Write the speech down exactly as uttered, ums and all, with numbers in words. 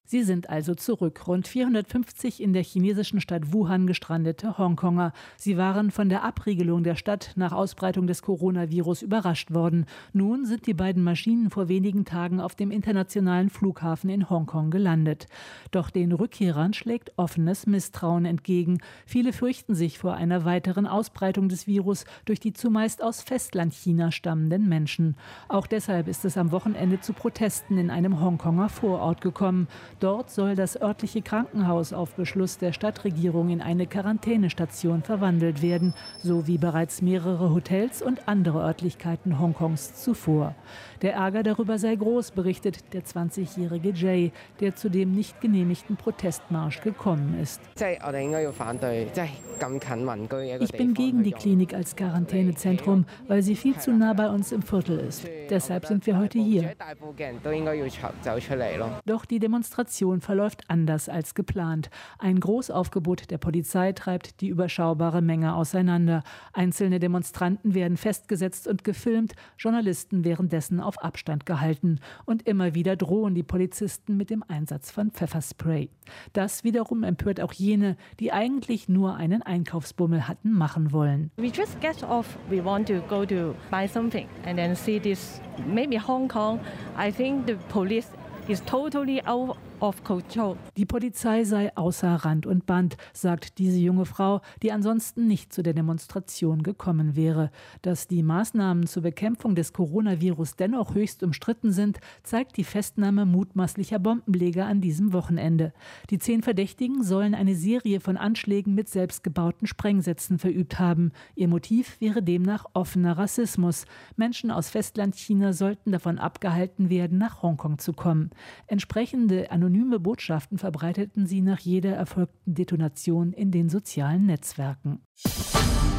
Sie sind also zurück. Rund vierhundertfünfzig in der chinesischen Stadt Wuhan gestrandete Hongkonger. Sie waren von der Abriegelung der Stadt nach Ausbreitung des Coronavirus überrascht worden. Nun sind die beiden Maschinen vor wenigen Tagen auf dem internationalen Flughafen in Hongkong gelandet. Doch den Rückkehrern schlägt offenes Misstrauen entgegen. Viele fürchten sich vor einer weiteren Ausbreitung des Virus durch die zumeist aus Festlandchina stammenden Menschen. Auch deshalb ist es am Wochenende zu Protesten in einem Hongkonger Vorort gekommen. Dort soll das örtliche Krankenhaus auf Beschluss der Stadtregierung in eine Quarantänestation verwandelt werden, so wie bereits mehrere Hotels und andere Örtlichkeiten Hongkongs zuvor. Der Ärger darüber sei groß, berichtet der zwanzigjährige Jay, der zu dem nicht genehmigten Protestmarsch gekommen ist. Ich bin gegen die Klinik als Quarantänezentrum, weil sie viel zu nah bei uns im Viertel ist. Deshalb sind wir heute hier. Doch die Demonstration verläuft anders als geplant. Ein Großaufgebot der Polizei treibt die überschaubare Menge auseinander. Einzelne Demonstranten werden festgesetzt und gefilmt, Journalisten währenddessen auf Abstand gehalten. Und immer wieder drohen die Polizisten mit dem Einsatz von Pfefferspray. Das wiederum empört auch jene, die eigentlich nur einen Einkaufsbummel hatten machen wollen. We just get off. We want to go to buy something and then see this. Maybe Hong Kong. I think the police is totally out of control. Die Polizei sei außer Rand und Band, sagt diese junge Frau, die ansonsten nicht zu der Demonstration gekommen wäre. Dass die Maßnahmen zur Bekämpfung des Coronavirus dennoch höchst umstritten sind, zeigt die Festnahme mutmaßlicher Bombenleger an diesem Wochenende. Die zehn Verdächtigen sollen eine Serie von Anschlägen mit selbstgebauten Sprengsätzen verübt haben. Ihr Motiv wäre demnach offener Rassismus. Menschen aus Festlandchina sollten davon abgehalten werden, nach Hongkong zu kommen. Entsprechende anonyme Botschaften verbreiteten sie nach jeder erfolgten Detonation in den sozialen Netzwerken.